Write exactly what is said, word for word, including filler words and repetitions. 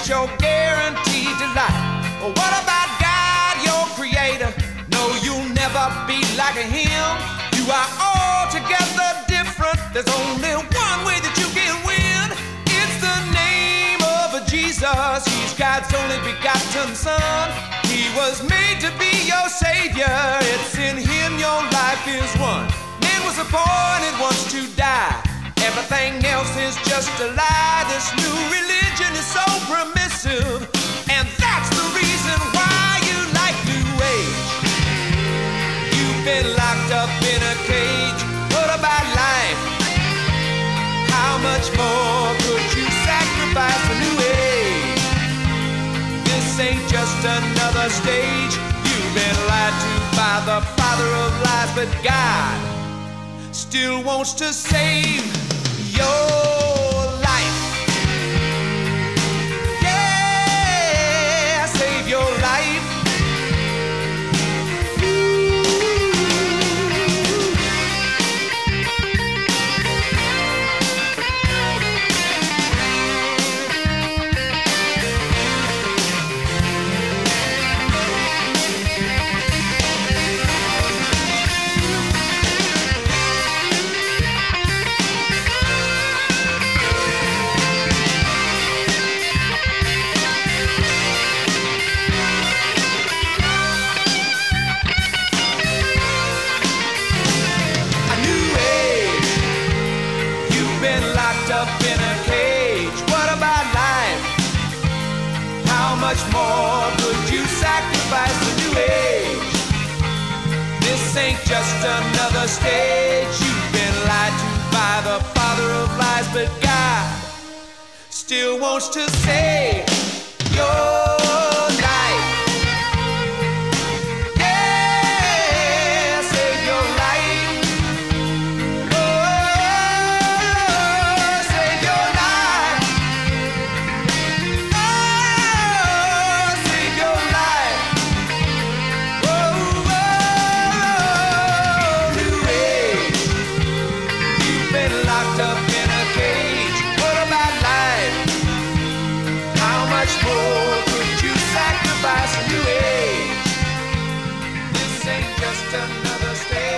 ain't your guaranteed delight. Well, what about God, your creator? No, you'll never be like him. You are altogether different. There's only one way that you can win. It's the name of Jesus. He's God's only begotten Son. He was made to be your Savior. It's in him your life is won. Man was appointed once to die. Everything else is just a lie. This new religion is so permissive, and that's the reason why you like New Age. You've been locked up in a cage. What about life? How much more could you sacrifice for New Age? This ain't just another stage. You've been lied to by the father of lies, but God still wants to save your life. Yeah, save your life. Up in a cage. What about life? How much more could you sacrifice for New Age? This ain't just another stage. You've been lied to by the father of lies, but God still wants to save your life. Yeah, save your life. More could you sacrifice a New Age? This ain't just another stage.